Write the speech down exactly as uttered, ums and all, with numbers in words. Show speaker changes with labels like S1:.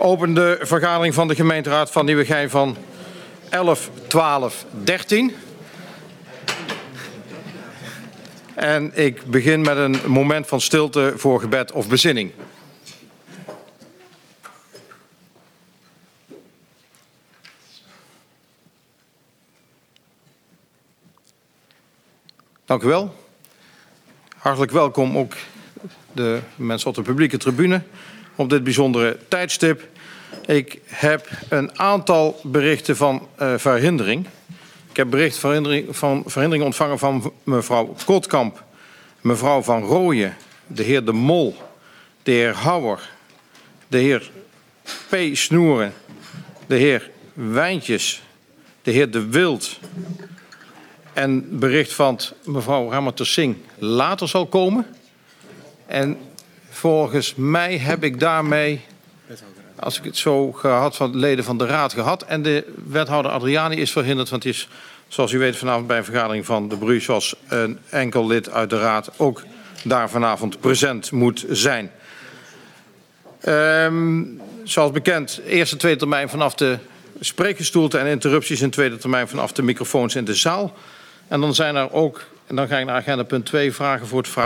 S1: Open de vergadering van de gemeenteraad van Nieuwegein van elf twaalf dertien. En ik begin met een moment van stilte voor gebed of bezinning. Dank u wel. Hartelijk welkom ook de mensen op de publieke tribune op dit bijzondere tijdstip. Ik heb een aantal berichten van uh, verhindering. Ik heb bericht verhindering, van verhindering ontvangen van mevrouw Kotkamp, mevrouw Van Rooyen, de heer De Mol, de heer Houwer, de heer P. Snoeren, de heer Wijntjes, de heer De Wild en bericht van mevrouw Ramatersingh later zal komen. En volgens mij heb ik daarmee, als ik het zo gehad van de leden van de raad gehad. En de wethouder Adriani is verhinderd, want die is, zoals u weet, vanavond bij een vergadering van de B R U, zoals een enkel lid uit de raad ook daar vanavond present moet zijn. Um, zoals bekend, eerste tweede termijn vanaf de spreekgestoelte en interrupties in tweede termijn vanaf de microfoons in de zaal. En dan zijn er ook, en dan ga ik naar agenda punt twee, vragen voor het vragen.